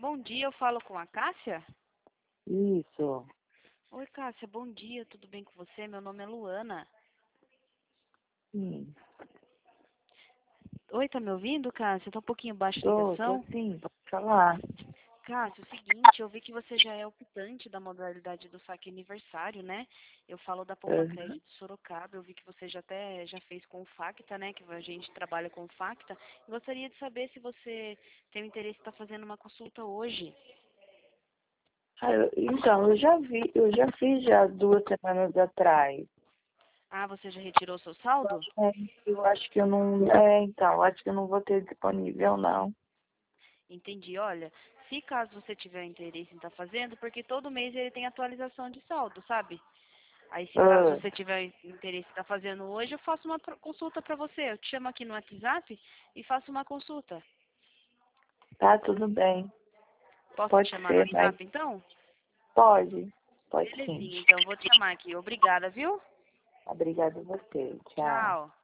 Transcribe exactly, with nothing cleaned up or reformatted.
Bom dia, eu falo com a Cássia? Isso. Oi, Cássia, bom dia, tudo bem com você? Meu nome é Luana. Sim. Oi, tá me ouvindo, Cássia? Tá um pouquinho baixa a Tô, tô ligação. sim, pode falar. Cássia, é o seguinte, eu vi que você já é optante da modalidade do saque aniversário, né? Eu falo da Poupa Uhum. Crédito Sorocaba, eu vi que você já até já fez com o Facta, né? Que a gente trabalha com o Facta. Gostaria de saber se você tem o interesse em estar fazendo uma consulta hoje. Ah, eu- então, eu já vi, eu já fiz já duas semanas atrás. Ah, você já retirou seu saldo? É, eu acho que eu não. É, então, acho que eu não vou ter disponível, não. Entendi. Olha, se caso você tiver interesse em estar fazendo, porque todo mês ele tem atualização de saldo, sabe? Aí, se caso Ah, você tiver interesse em estar fazendo hoje, eu faço uma pro- consulta para você. Eu te chamo aqui no WhatsApp e faço uma consulta. tá tudo bem. Posso te Pode chamar no ser, mas WhatsApp, então? pode. Pode sim. Belezinha, então vou te chamar aqui. Obrigada, viu? Obrigada a você. Tchau. Tchau.